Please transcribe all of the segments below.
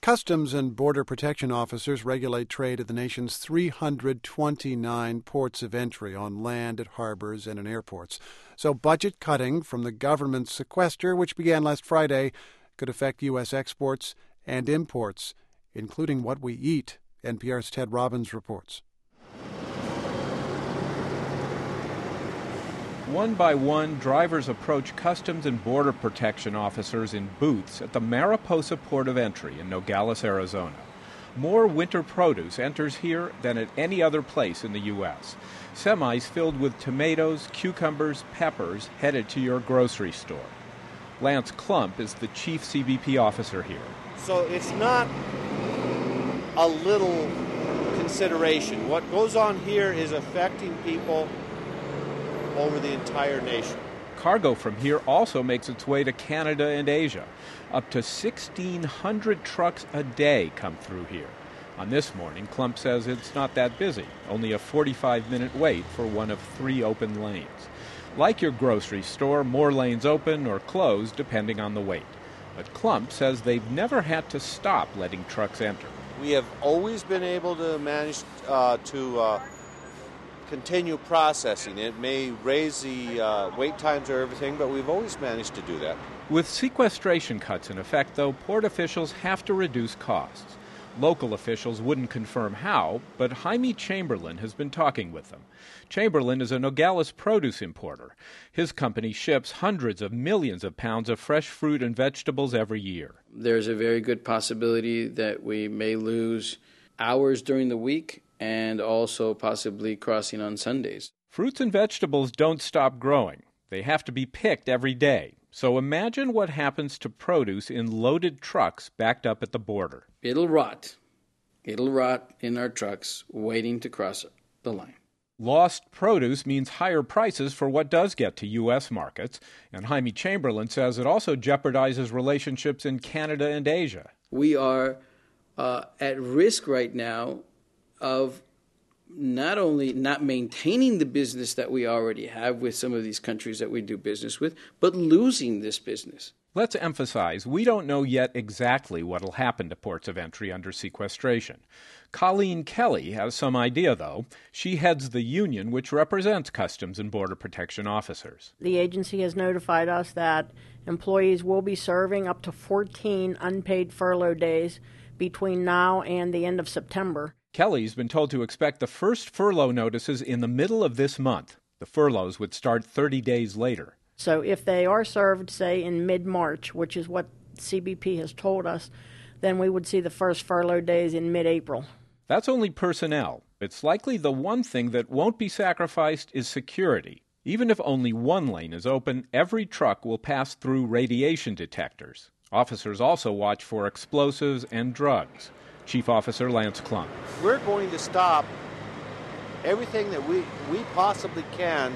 Customs and Border Protection officers regulate trade at the nation's 329 ports of entry on land, at harbors, and in airports. So budget cutting from the government's sequester, which began last Friday, could affect U.S. exports and imports, including what we eat. NPR's Ted Robbins reports. One by one, drivers approach Customs and Border Protection officers in booths at the Mariposa Port of Entry in Nogales, Arizona. More winter produce enters here than at any other place in the U.S. Semis filled with tomatoes, cucumbers, peppers headed to your grocery store. Lance Klump is the chief CBP officer here. So it's not a little consideration. What goes on here is affecting people over the entire nation. Cargo from here also makes its way to Canada and Asia. Up to 1,600 trucks a day come through here. On this morning, Klump says it's not that busy, only a 45-minute wait for one of 3 open lanes. Like your grocery store, more lanes open or close depending on the wait. But Klump says they've never had to stop letting trucks enter. We have always been able to manage to continue processing. It may raise the wait times or everything, but we've always managed to do that. With sequestration cuts in effect, though, port officials have to reduce costs. Local officials wouldn't confirm how, but Jaime Chamberlain has been talking with them. Chamberlain is a Nogales produce importer. His company ships hundreds of millions of pounds of fresh fruit and vegetables every year. There's a very good possibility that we may lose hours during the week and also possibly crossing on Sundays. Fruits and vegetables don't stop growing. They have to be picked every day. So imagine what happens to produce in loaded trucks backed up at the border. It'll rot. It'll rot in our trucks waiting to cross the line. Lost produce means higher prices for what does get to U.S. markets, and Jaime Chamberlain says it also jeopardizes relationships in Canada and Asia. We are at risk right now of not only not maintaining the business that we already have with some of these countries that we do business with, but losing this business. Let's emphasize, we don't know yet exactly what will happen to ports of entry under sequestration. Colleen Kelly has some idea, though. She heads the union which represents Customs and Border Protection officers. The agency has notified us that employees will be serving up to 14 unpaid furlough days between now and the end of September. Kelly's been told to expect the first furlough notices in the middle of this month. The furloughs would start 30 days later. So if they are served, say, in mid-March, which is what CBP has told us, then we would see the first furlough days in mid-April. That's only personnel. It's likely the one thing that won't be sacrificed is security. Even if only one lane is open, every truck will pass through radiation detectors. Officers also watch for explosives and drugs. Chief Officer Lance Klump. We're going to stop everything that we possibly can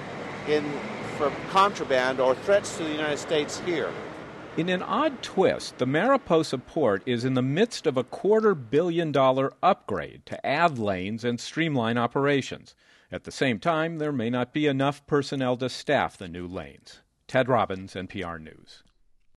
for contraband or threats to the United States here. In an odd twist, the Mariposa Port is in the midst of a $250 million upgrade to add lanes and streamline operations. At the same time, there may not be enough personnel to staff the new lanes. Ted Robbins, NPR News.